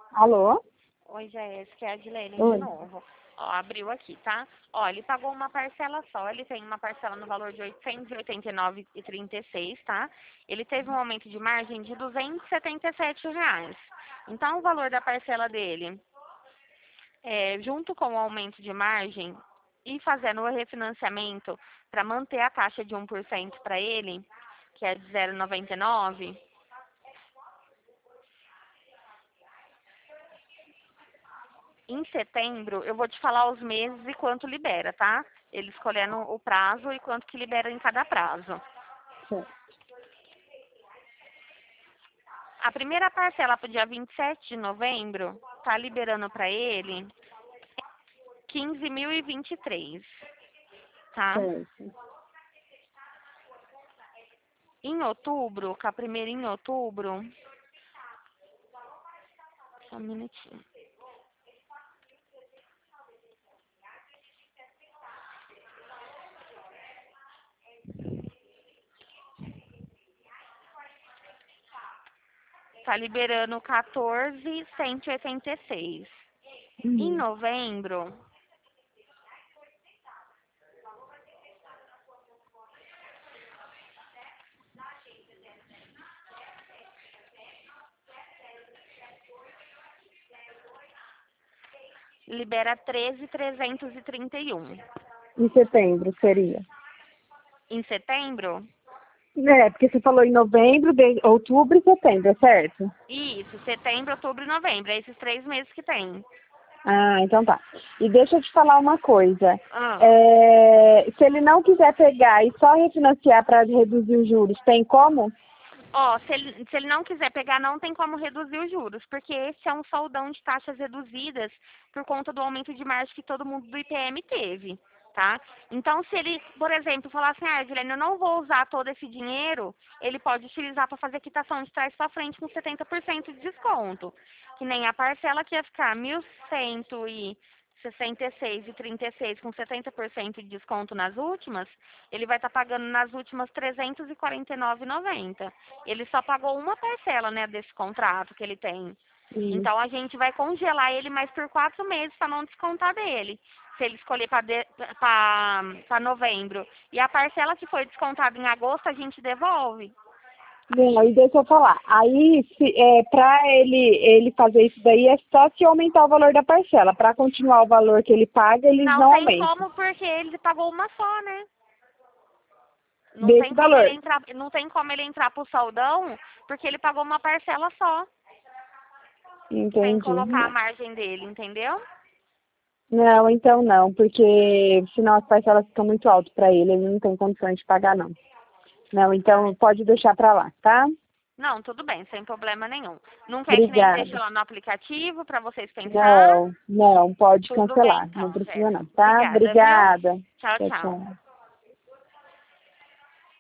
Alô? Oi, Jéssica, é a Adilene de Oi. novo. Ó, abriu aqui, tá? Ó, ele pagou uma parcela só, ele tem uma parcela no valor de R$ 889,36, tá? Ele teve um aumento de margem de R$ 277 reais. Então, o valor da parcela dele, junto com o aumento de margem e fazendo o refinanciamento para manter a taxa de 1% para ele, que é de 0,99. Em setembro, eu vou te falar os meses e quanto libera, tá? Ele escolhendo o prazo e quanto que libera em cada prazo. Certo. A primeira parcela para o dia 27 de novembro tá liberando para ele 15.023, tá? Certo. Em outubro, com a primeira em outubro, só um minutinho. Tá liberando 14.186. Em Uhum. novembro, libera 13.331. Em setembro seria. Em setembro, Porque você falou em novembro, outubro e setembro, é certo? isso, setembro, outubro e novembro. É esses 3 meses que tem. Ah, então tá. E deixa eu te falar uma coisa. Ah. Se ele não quiser pegar e só refinanciar para reduzir os juros, tem como? Ó, se ele não quiser pegar, não tem como reduzir os juros, porque esse é um soldão de taxas reduzidas por conta do aumento de margem que todo mundo do IPM teve, tá? Então, se ele, por exemplo, falar assim, Edilene, eu não vou usar todo esse dinheiro, ele pode utilizar para fazer quitação de trás para frente com 70% de desconto. Que nem a parcela que ia ficar 1.166,36 com 70% de desconto nas últimas, ele vai estar pagando nas últimas 349,90. Ele só pagou uma parcela, né, desse contrato que ele tem. Sim. Então a gente vai congelar ele mais por 4 meses para não descontar dele. Se ele escolher para novembro. E a parcela que foi descontada em agosto, a gente devolve. Não, e deixa eu falar. Aí, para ele fazer isso daí, é só se aumentar o valor da parcela. Para continuar o valor que ele paga, eles Não não tem aumentam. como porque ele pagou uma só, né? Não Desse tem como ele valor. entrar, não tem como ele entrar pro soldão, porque ele pagou uma parcela só, sem Entendi. colocar a margem dele, entendeu? Não, então não, porque senão as parcelas ficam muito altas para ele não tem condições de pagar, não. Não, então pode deixar para lá, tá? Não, tudo bem, sem problema nenhum. Não quer que nem deixe Obrigada. lá no aplicativo para vocês pensar? Não, pode Tudo bem cancelar. Não então, precisa não, Jéssica. tá? Obrigada, viu? Obrigada. Tchau, Tchau, tchau. tchau.